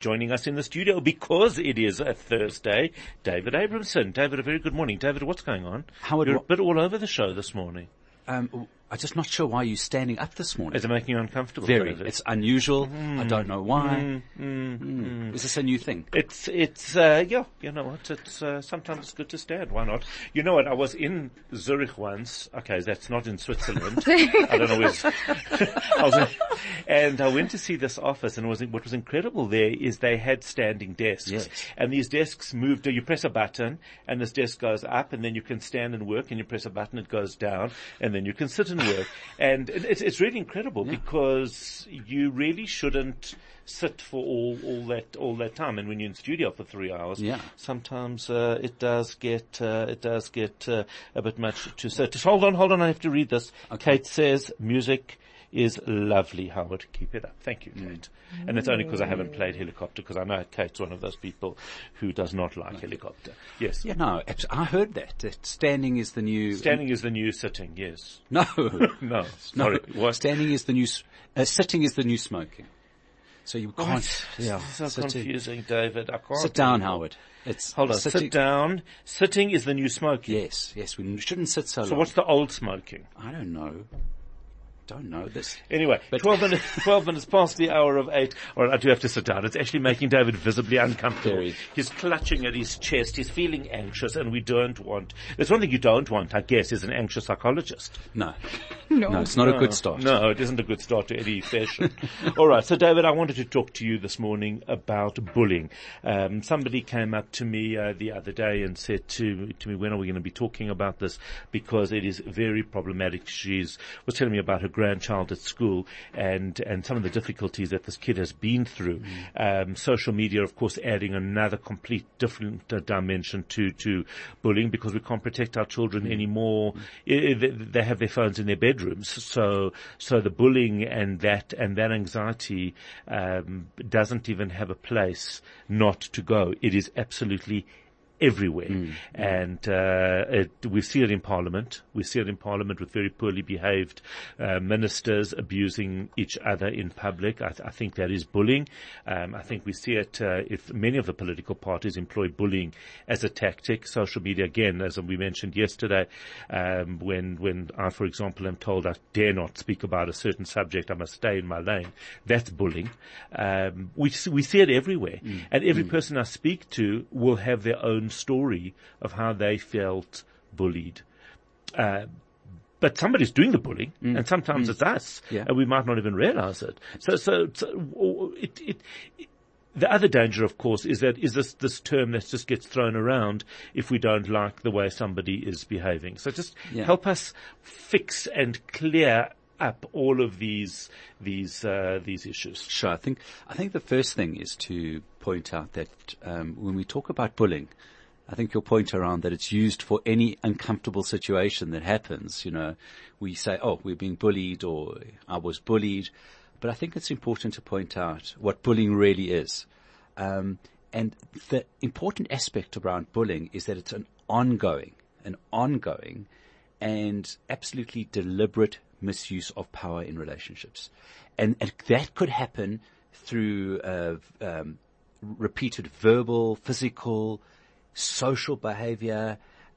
joining us in the studio because it is a Thursday, David Abramson. David, a very good morning. David, what's going on? Howard, you're a bit all over the show this morning. I'm just not sure why you're standing up this morning. Is it making you uncomfortable? Very. David? It's unusual. I don't know why. Is this a new thing? Yeah, you know what? It's, sometimes it's good to stand. Why not? You know what? I was in Zurich once. Okay, that's not in Switzerland. I don't know where and I went to see this office, and what was incredible there is they had standing desks. Yes. And these desks moved. You press a button, and this desk goes up, and then you can stand and work, and you press a button, it goes down, and then you can sit and work. And it's really incredible because you really shouldn't sit for all that time. And when you're in studio for 3 hours, sometimes it does get a bit much to sit. Just hold on, I have to read this. Okay. Kate says music is lovely, Howard. Keep it up. Thank you, Kate. And it's only because I haven't played Helicopter, because I know Kate's one of those people who does not like Helicopter. Yes. Yeah, no, I heard that standing is the new... Standing is the new sitting, yes. No. No. Sorry. What? Standing is the new... sitting is the new smoking. So you can't... It's so confusing, David. I can't... Sit down, Howard. Hold on. Sit down. Sitting is the new smoking. Yes. We shouldn't sit so long. So what's the old smoking? I don't know. Don't know this. Anyway, 12 minutes past the hour of 8. All right, I do have to sit down. It's actually making David visibly uncomfortable. Very. He's clutching at his chest. He's feeling anxious, and we don't want... There's one thing you don't want, I guess, is an anxious psychologist. No, it's not a good start. No, it isn't a good start to any session. All right, so David, I wanted to talk to you this morning about bullying. Somebody came up to me the other day and said to me, when are we going to be talking about this? Because it is very problematic. Was telling me about her grandchild at school and some of the difficulties that this kid has been through. Social media, of course, adding another complete different dimension to bullying, because we can't protect our children anymore. They have their phones in their bedrooms. So the bullying and that anxiety, doesn't even have a place not to go. It is absolutely everywhere. And we see it in Parliament. We see it in Parliament with very poorly behaved ministers abusing each other in public. I think that is bullying. I think we see it if many of the political parties employ bullying as a tactic. Social media, again, as we mentioned yesterday, when I, for example, am told I dare not speak about a certain subject, I must stay in my lane, that's bullying. We see it everywhere. And every person I speak to will have their own story of how they felt bullied. But somebody's doing the bullying, and sometimes it's us, and we might not even realize it. So the other danger, of course, is this term that just gets thrown around if we don't like the way somebody is behaving. So just help us fix and clear up all of these issues. Sure. I think the first thing is to point out that when we talk about bullying, I think your point around that it's used for any uncomfortable situation that happens. You know, we say, oh, we're being bullied, or I was bullied. But I think it's important to point out what bullying really is. And the important aspect around bullying is that it's an ongoing and absolutely deliberate misuse of power in relationships. And that could happen through repeated verbal, physical, social behavior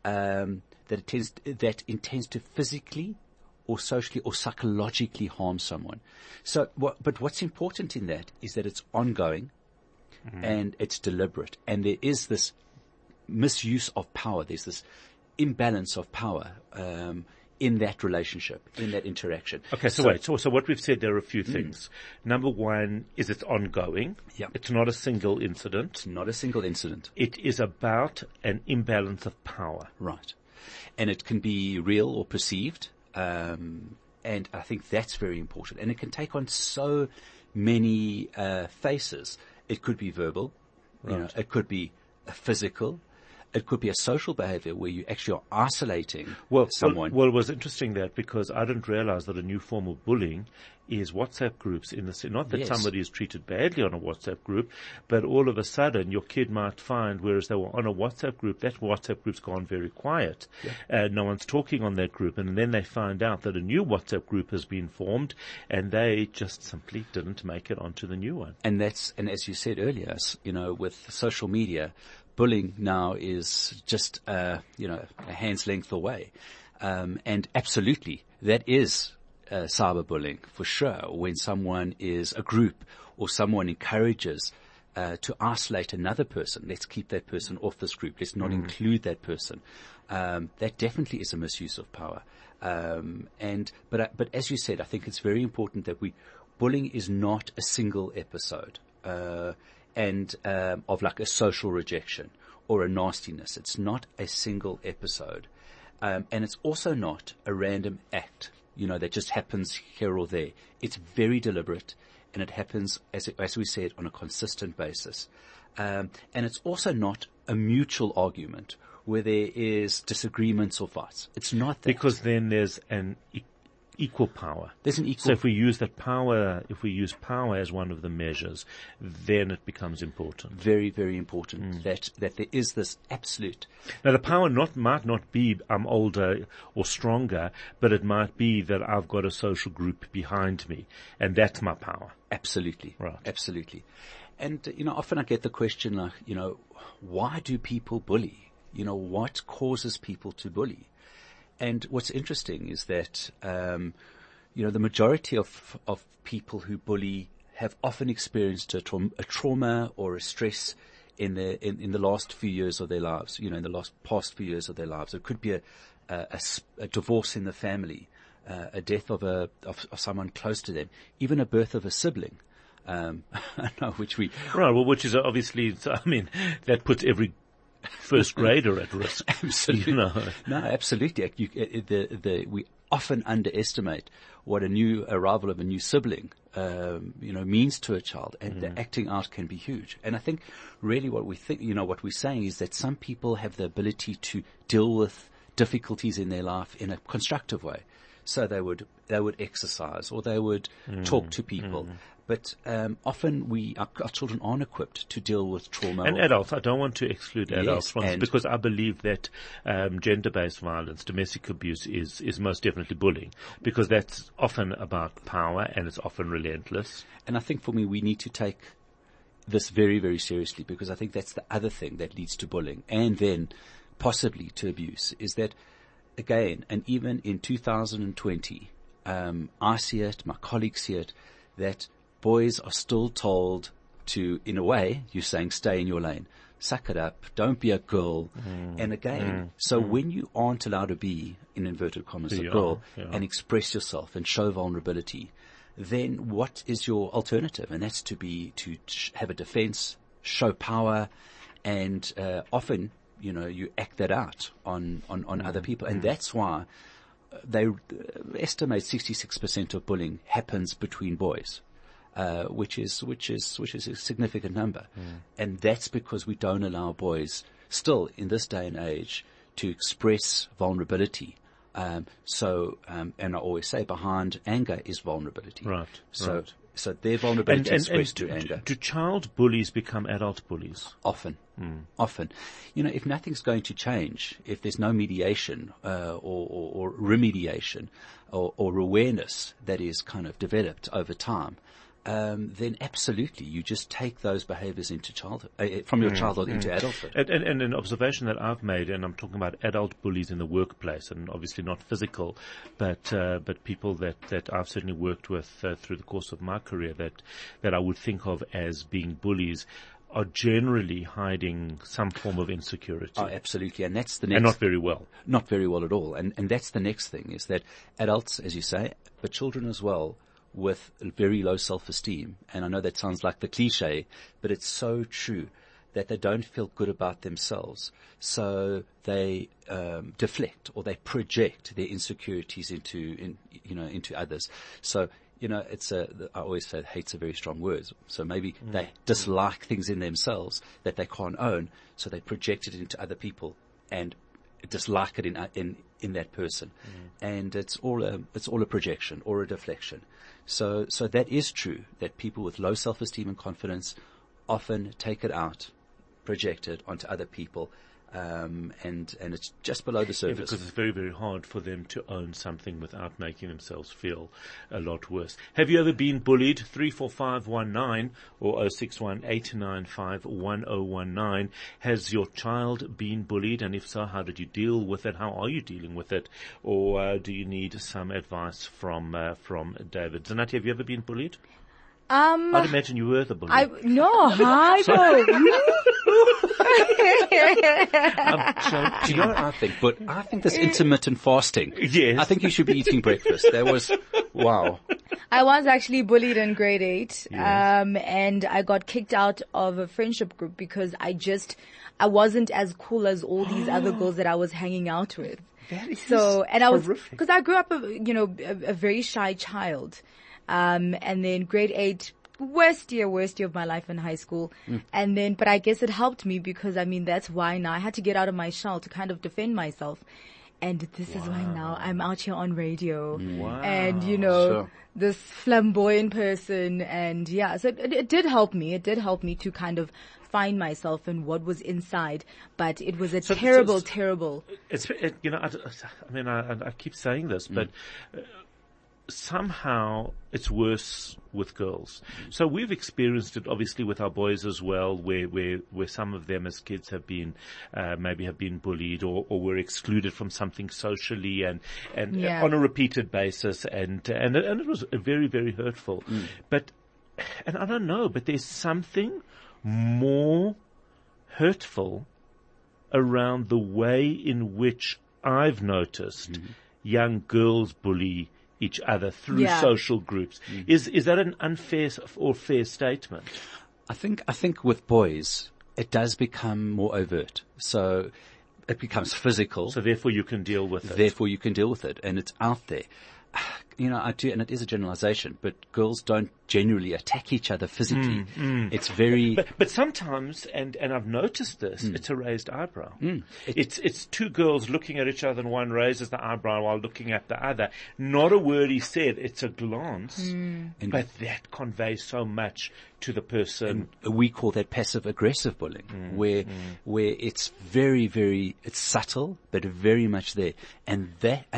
that intends to physically or socially or psychologically harm someone. But what's important in that is that it's ongoing and it's deliberate, and there is this misuse of power. There's this imbalance of power in that relationship, in that interaction. Okay, so wait. So what we've said, there are a few things. Number one is it's ongoing. Yeah. It's not a single incident. It's not a single incident. It is about an imbalance of power. Right. And it can be real or perceived. And I think that's very important. And it can take on so many faces. It could be verbal. Right. You know, it could be physical. It could be a social behavior where you actually are isolating someone. Well, it was interesting that because I didn't realize that a new form of bullying is WhatsApp groups not that Yes. somebody is treated badly on a WhatsApp group, but all of a sudden your kid might find, whereas they were on a WhatsApp group, that WhatsApp group's gone very quiet. Yeah. No one's talking on that group, and then they find out that a new WhatsApp group has been formed, and they just simply didn't make it onto the new one. And as you said earlier, with social media, bullying now is just, a hand's length away. And absolutely, that is cyberbullying for sure. When someone is a group or someone encourages to isolate another person, let's keep that person off this group, let's not include that person. That definitely is a misuse of power. But as you said, I think it's very important that bullying is not a single episode, of like a social rejection or a nastiness. It's not a single episode. And it's also not a random act, that just happens here or there. It's very deliberate, and it happens, as we said, on a consistent basis. And it's also not a mutual argument where there is disagreements or fights. It's not that. Because then there's an equal power. There's an equal. So if we use power as one of the measures, then it becomes important. Very, very important that there is this absolute. Now the power might not be I'm older or stronger, but it might be that I've got a social group behind me, and that's my power. Absolutely. Right. Absolutely. And, often I get the question like, why do people bully? What causes people to bully? And what's interesting is that, the majority of people who bully have often experienced a trauma or a stress in the last few years of their lives, in the past few years of their lives. It could be a divorce in the family, a death of someone close to them, even a birth of a sibling. Which is obviously, that puts every first grader at risk. Absolutely. No, absolutely. We often underestimate what a new arrival of a new sibling, means to a child, and the acting out can be huge. And I think really what we're saying is that some people have the ability to deal with difficulties in their life in a constructive way. So they would exercise, or they would talk to people. But often our children aren't equipped to deal with trauma. And adults, I don't want to exclude adults from this, because I believe that gender-based violence, domestic abuse is most definitely bullying, because that's often about power and it's often relentless. And I think for me, we need to take this very, very seriously, because I think that's the other thing that leads to bullying and then possibly to abuse, is that, again, and even in 2020, I see it, my colleagues see it, that boys are still told to, in a way, you're saying, stay in your lane, suck it up, don't be a girl. And again, when you aren't allowed to be, in inverted commas, a girl, and express yourself and show vulnerability, then what is your alternative? And that's to have a defense, show power, and often, you act that out on other people. And that's why they estimate 66% of bullying happens between boys. Which is a significant number. And that's because we don't allow boys still in this day and age to express vulnerability. And I always say behind anger is vulnerability. Right. So their vulnerability is expressed through anger. Do child bullies become adult bullies? Often. Often. If nothing's going to change, if there's no mediation, or remediation or awareness that is kind of developed over time, then absolutely you just take those behaviors into childhood, from your childhood into adulthood. And an observation that I've made, and I'm talking about adult bullies in the workplace, and obviously not physical, but people that I've certainly worked with through the course of my career that I would think of as being bullies, are generally hiding some form of insecurity. Oh, absolutely. And that's the next. And not very well. Not very well at all. And that's the next thing, is that adults, as you say, but children as well, with very low self-esteem. And I know that sounds like the cliche, but it's so true, that they don't feel good about themselves. So they deflect, or they project their insecurities into others. So I always say hate's a very strong word. So maybe they dislike things in themselves that they can't own, so they project it into other people and dislike it in that person. And it's all a projection or a deflection. So that is true, that people with low self-esteem and confidence often take it out, project it onto other people, and it's just below the surface. Yeah, because it's very, very hard for them to own something without making themselves feel a lot worse. Have you ever been bullied? 34519 or 0618951019. Has your child been bullied? And if so, how did you deal with it? How are you dealing with it? Or do you need some advice from David? Zanati, have you ever been bullied? I'd imagine you were the bully. No, hi, Do you know what I think? But I think this intermittent fasting. Yes. I think you should be eating breakfast. That was, wow. I was actually bullied in grade 8, and I got kicked out of a friendship group because I wasn't as cool as all these other girls that I was hanging out with. That is horrific. Because I grew up a very shy child. And then grade 8, worst year of my life in high school. But I guess it helped me because, that's why now I had to get out of my shell to kind of defend myself. And this is why now I'm out here on radio. Wow. And, Sure. this flamboyant person. And so it did help me. It did help me to kind of find myself and what was inside. But it was terrible. It's, I keep saying this, but somehow it's worse with girls. So we've experienced it obviously with our boys as well, where some of them as kids have been, maybe have been bullied or were excluded from something socially and on a repeated basis and it was very, very hurtful. But I don't know, but there's something more hurtful around the way in which I've noticed young girls bully each other through social groups. Is that an unfair or fair statement? I think with boys, it does become more overt. So it becomes physical. So therefore you can deal with it. And it's out there. I do, and it is a generalization, but girls don't generally attack each other physically. It's very... But sometimes, and I've noticed this, it's a raised eyebrow. It's two girls looking at each other and one raises the eyebrow while looking at the other. Not a word is said, it's a glance, but that conveys so much to the person. And we call that passive-aggressive bullying, where it's very, very, it's subtle, but very much there. And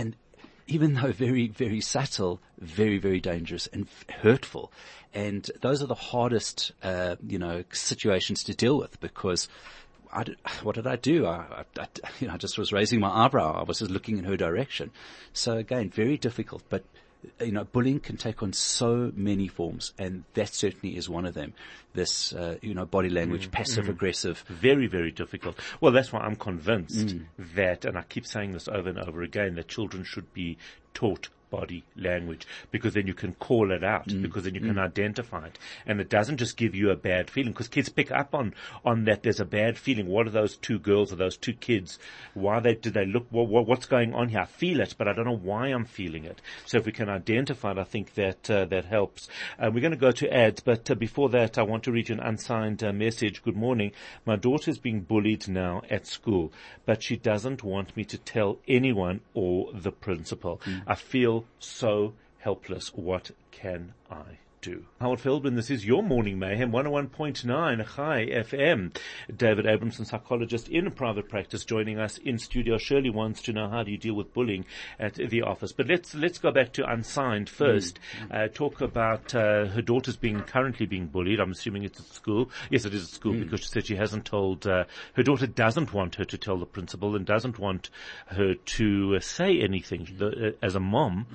even though very, very subtle, very, very dangerous and hurtful. And those are the hardest, situations to deal with because what did I do? I just was raising my eyebrow. I was just looking in her direction. So again, very difficult, but bullying can take on so many forms, and that certainly is one of them. This, body language, passive aggressive. Very, very difficult. Well, that's why I'm convinced that, and I keep saying this over and over again, that children should be taught body language because then you can call it out, because then you can identify it. And it doesn't just give you a bad feeling because kids pick up on that there's a bad feeling. What are those two girls or those two kids? Do they look, what's going on here? I feel it, but I don't know why I'm feeling it. So if we can identify it, I think that helps. We're going to go to ads, but before that, I want to read you an unsigned message. Good morning. My daughter's being bullied now at school, but she doesn't want me to tell anyone or the principal. I feel so helpless. What can I do? Howard Feldman, this is your Morning Mayhem, 101.9 Chai FM. David Abramson, psychologist in private practice, joining us in studio. Shirley wants to know, how do you deal with bullying at the office? But let's go back to unsigned first. Talk about her daughter's currently being bullied. I'm assuming it's at school. Yes, it is at school because she said she hasn't told, her daughter doesn't want her to tell the principal and doesn't want her to say anything. As a mom,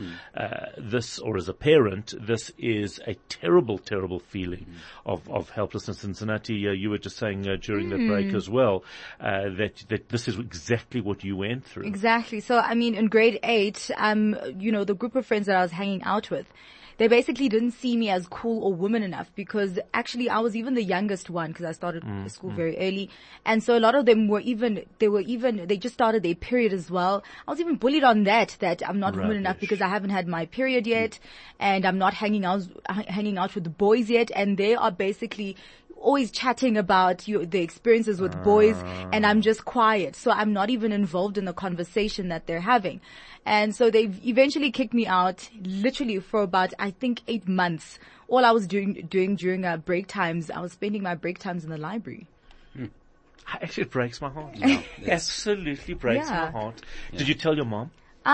or as a parent, this is a terrible, terrible feeling of helplessness. And Zanati, you were just saying during the break as well that this is exactly what you went through. Exactly. So, in grade 8, the group of friends that I was hanging out with, they basically didn't see me as cool or woman enough, because actually I was even the youngest one, because I started school very early. And so a lot of them they just started their period as well. I was even bullied on that I'm not woman enough because I haven't had my period yet, and I'm not hanging out with the boys yet, and they are basically always chatting about the experiences with boys, and I'm just quiet. So I'm not even involved in the conversation that they're having. And so they eventually kicked me out, literally for about, I think, 8 months. All I was doing during break times, I was spending my break times in the library. Actually, it breaks my heart. Yeah, Absolutely breaks my heart. Did you tell your mom?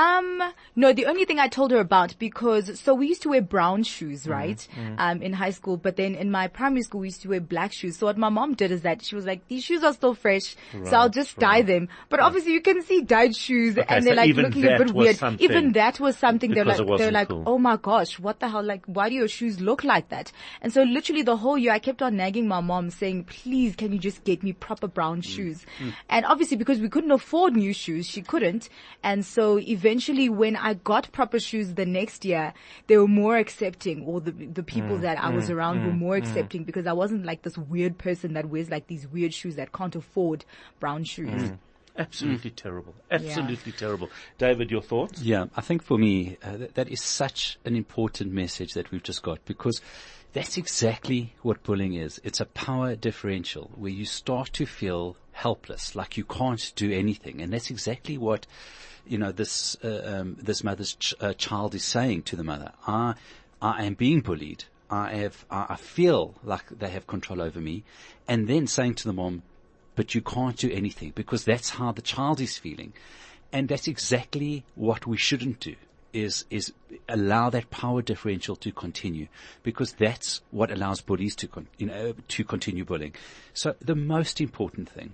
No, the only thing I told her about, so we used to wear brown shoes, right? In high school, but then in my primary school, we used to wear black shoes. So what my mom did is that she was like, these shoes are still fresh, so I'll just dye them. But obviously you can see dyed shoes, and they're like looking a bit weird. Even that was something they're like, cool. Oh my gosh, what the hell? Like, why do your shoes look like that? And so literally the whole year I kept on nagging my mom saying, please, can you just get me proper brown shoes? And obviously because we couldn't afford new shoes, she couldn't. And so eventually when I got proper shoes the next year, they were more accepting, or the people that I was around were more accepting, because I wasn't like this weird person that wears like these weird shoes that can't afford brown shoes. Absolutely terrible. Absolutely terrible. David, your thoughts? Yeah, I think for me, that is such an important message that we've just got, because that's exactly what bullying is. It's a power differential where you start to feel helpless, like you can't do anything. And that's exactly what, this mother's child is saying to the mother. I am being bullied. I feel like they have control over me. And then saying to the mom, but you can't do anything, because that's how the child is feeling. And that's exactly what we shouldn't do, is allow that power differential to continue, because that's what allows bullies to continue bullying. So the most important thing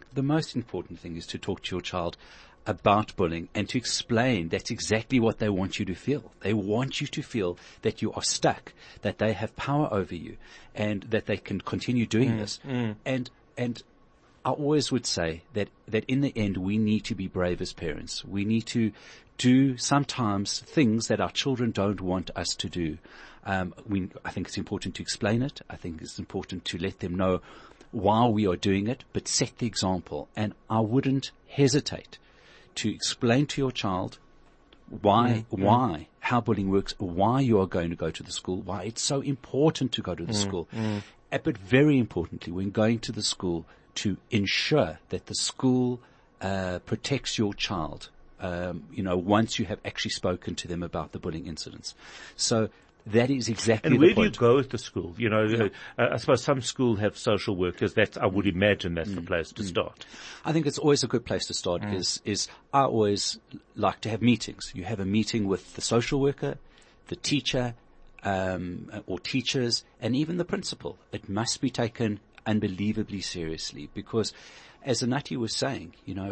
is to talk to your child about bullying and to explain that's exactly what they want you to feel. They want you to feel that you are stuck, that they have power over you, and that they can continue doing this. And I always would say that in the end, we need to be brave as parents. We need to do sometimes things that our children don't want us to do. I think it's important to explain it. I think it's important to let them know why we are doing it, but set the example. And I wouldn't hesitate to explain to your child how bullying works, why you are going to go to the school, why it's so important to go to the school. But very importantly, when going to the school, to ensure that the school protects your child, once you have actually spoken to them about the bullying incidents. So that is exactly the point. And where do you go at the school? I suppose some schools have social workers. I would imagine that's the place to start. I think it's always a good place to start. Is I always like to have meetings. You have a meeting with the social worker, the teacher, or teachers, and even the principal. It must be taken unbelievably seriously, because as Anati was saying,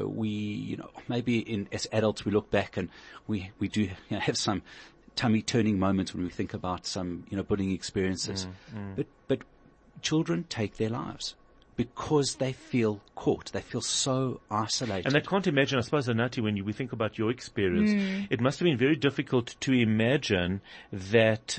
maybe as adults we look back and we do have some tummy turning moments when we think about some, bullying experiences. But children take their lives because they feel caught. They feel so isolated. And they can't imagine, I suppose, Anati, when we think about your experience, it must have been very difficult to imagine that,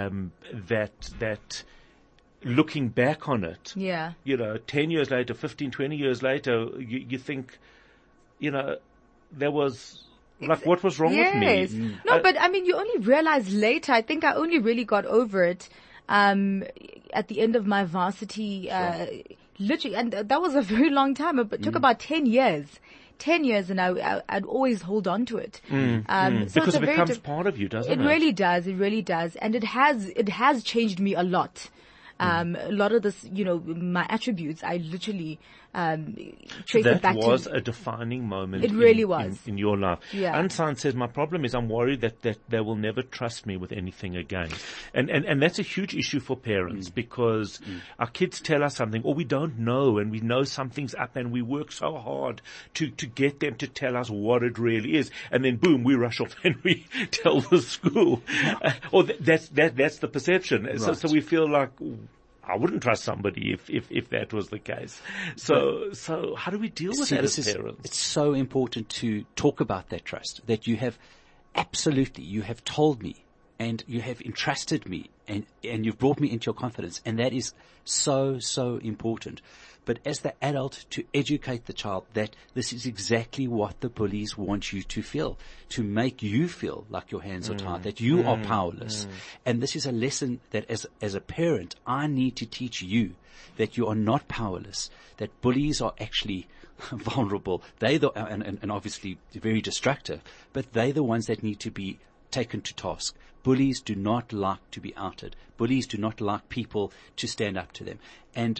looking back on it, 10 years later, 15, 20 years later, you think, there was, like, what was wrong with me? No, but I mean, you only realize later. I think I only really got over it, at the end of my varsity, literally, and that was a very long time. It took about 10 years. 10 years, and I'd always hold on to it. So because it becomes part of you, doesn't it? It really does. It really does. And it has changed me a lot. A lot of this, my attributes, I literally trace it back to. That was a defining moment. It really was. In your life. Yeah. Ansan says, my problem is I'm worried that they will never trust me with anything again. And that's a huge issue for parents, because our kids tell us something, or we don't know, and we know something's up, and we work so hard to get them to tell us what it really is. And then boom, we rush off and we tell the school. Or that's the perception. Right. So we feel like, I wouldn't trust somebody if that was the case. So how do we deal with that as parents? It's so important to talk about that trust, that you have told me and you have entrusted me, and you've brought me into your confidence, and that is so, so important. But as the adult, to educate the child that this is exactly what the bullies want you to feel, to make you feel like your hands are tied, that you are powerless. And this is a lesson that as a parent, I need to teach you, that you are not powerless, that bullies are actually vulnerable. And obviously very destructive, but they're the ones that need to be taken to task. Bullies do not like to be outed. Bullies do not like people to stand up to them. And,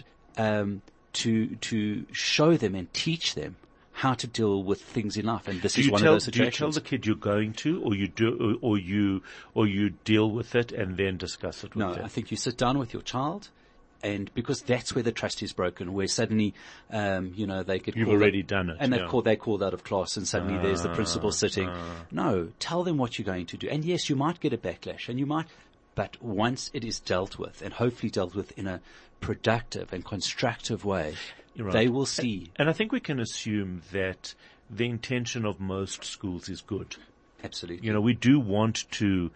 to show them and teach them how to deal with things in life, and this is one of those situations. Do you tell the kid you're going to, or you deal with it and then discuss it with them? No, I think you sit down with your child, and because that's where the trust is broken, where suddenly, they get. You've already done it, and they're called out of class, and suddenly there's the principal sitting. No, tell them what you're going to do, and yes, you might get a backlash, but once it is dealt with, and hopefully dealt with in a productive and constructive way, right, they will see. And I think we can assume that the intention of most schools is good. Absolutely. We do want to,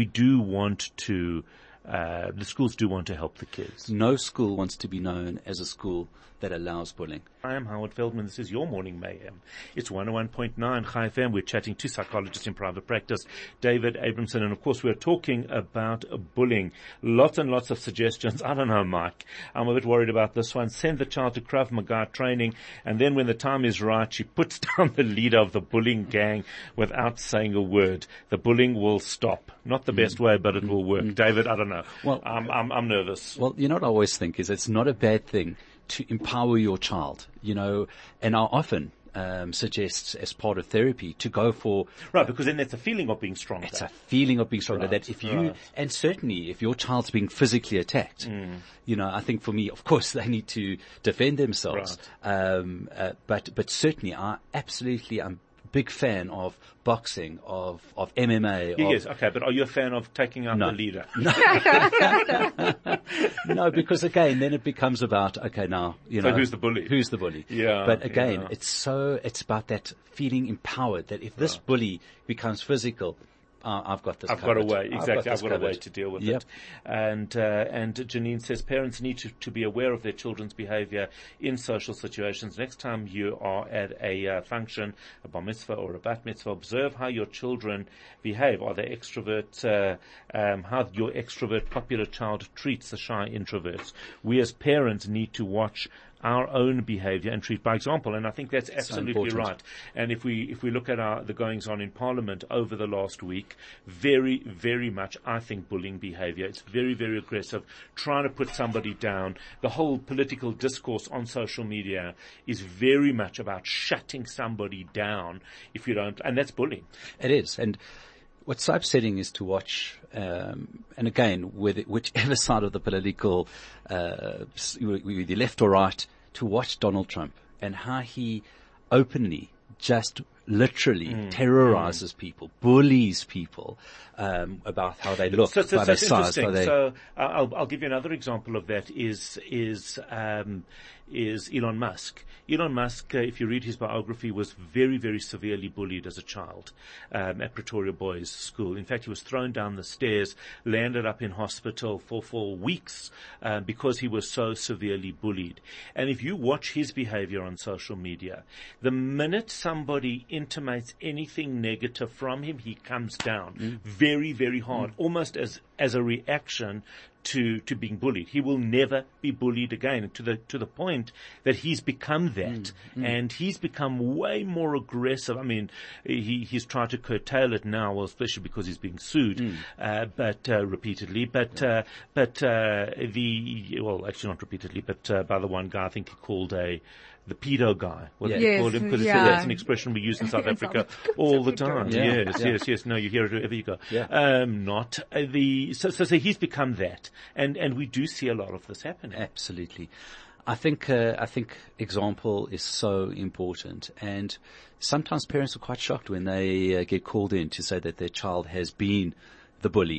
the schools do want to help the kids. No school wants to be known as a school that allows bullying. I am Howard Feldman. This is your Morning Mayhem. It's 101.9 Chai FM. We're chatting to psychologists in private practice, David Abramson. And of course, we're talking about bullying. Lots and lots of suggestions. I don't know, Mike. I'm a bit worried about this one. Send the child to Krav Maga training. And then when the time is right, she puts down the leader of the bullying gang without saying a word. The bullying will stop. Not the best way, but it will work. David, I don't know. Well, I'm nervous. Well, what I always think is it's not a bad thing to empower your child, and I often suggest as part of therapy to go for... Right, because then it's a feeling of being stronger. It's a feeling of being stronger. Right, that if you, and certainly if your child's being physically attacked, I think for me, of course, they need to defend themselves. Right. But certainly I'm big fan of boxing, of MMA. Yes, okay, but are you a fan of taking out the leader? No, because again, then it becomes about, okay, now, so who's the bully? Who's the bully? Yeah. But again, it's about that feeling empowered that if this bully becomes physical, I've got this. I've got a way. Exactly. I've got a way to deal with it. And Janine says parents need to be aware of their children's behavior in social situations. Next time you are at a function, a bar mitzvah or a bat mitzvah, observe how your children behave. Are they extroverts? How your extrovert popular child treats the shy introverts. We as parents need to watch our own behavior and treat by example. And I think that's absolutely right. And if we look at the goings on in Parliament over the last week, very, very much, I think, bullying behavior. It's very, very aggressive, trying to put somebody down. The whole political discourse on social media is very much about shutting somebody down if you don't, and that's bullying. It is. And what's so upsetting is to watch, and again, whichever side of the political, the left or right, to watch Donald Trump and how he openly just literally terrorizes people, bullies people, about how they look, by their size. So I'll give you another example of that is Elon Musk. Elon Musk, if you read his biography, was very, very severely bullied as a child at Pretoria Boys School. In fact, he was thrown down the stairs, landed up in hospital for weeks because he was so severely bullied. And if you watch his behavior on social media, the minute somebody intimates anything negative from him, he comes down very, very hard, almost as a reaction to being bullied. He will never be bullied again, to the point that he's become that, and he's become way more aggressive. I mean, he's tried to curtail it now, well, especially because he's being sued, but repeatedly. Actually not repeatedly, but by the one guy I think he called the pedo guy. What did he call him? Because that's an expression we use in South Africa all the time. Yes. No, you hear it wherever you go. So he's become that, and we do see a lot of this happening. Absolutely. I think example is so important, and sometimes parents are quite shocked when they get called in to say that their child has been the bully.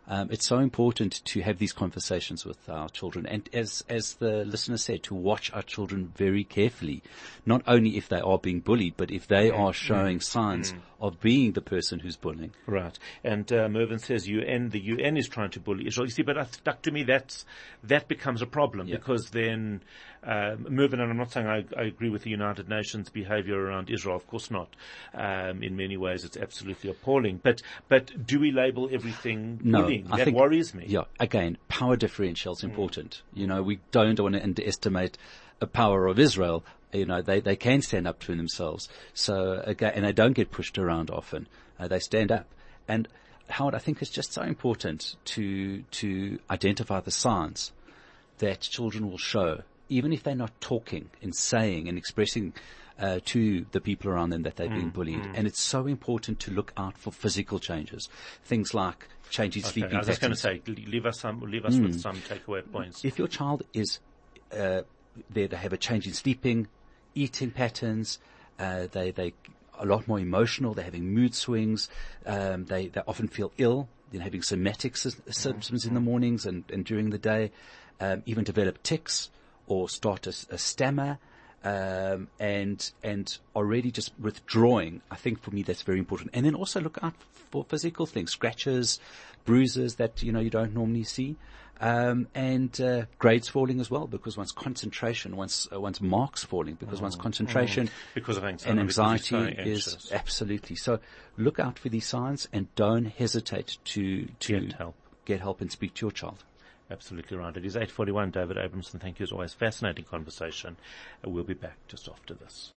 It's so important to have these conversations with our children, and as the listener said, to watch our children very carefully, not only if they are being bullied, but if they are showing signs of being the person who's bullying. Right. And Mervyn says the UN is trying to bully Israel. You see, but stuck to me, that becomes a problem, because then, Mervyn, and I'm not saying I agree with the United Nations behavior around Israel, of course not. In many ways it's absolutely appalling. But do we label everything bullying? I that think, worries me. Yeah, again, power differential is important. We don't want to underestimate the power of Israel. They can stand up to themselves. So again, and they don't get pushed around often. They stand up. And Howard, I think it's just so important to identify the signs that children will show, even if they're not talking and saying and expressing to the people around them that they're being bullied. And it's so important to look out for physical changes. Things like changing sleeping patterns. I was just going to say, leave us with some takeaway points. If your child is there to have a change in sleeping, eating patterns, they a lot more emotional, they're having mood swings, they often feel ill, having somatic symptoms in the mornings and during the day, even develop tics or start a stammer, and already just withdrawing. I think for me that's very important. And then also look out for physical things, scratches, bruises that, you don't normally see. And grades falling as well, because one's concentration, one's marks falling, because one's concentration because of and anxiety is absolutely. So look out for these signs and don't hesitate to get help and speak to your child. Absolutely right. It is 8:41. David Abramson, thank you as always. Fascinating conversation. We'll be back just after this.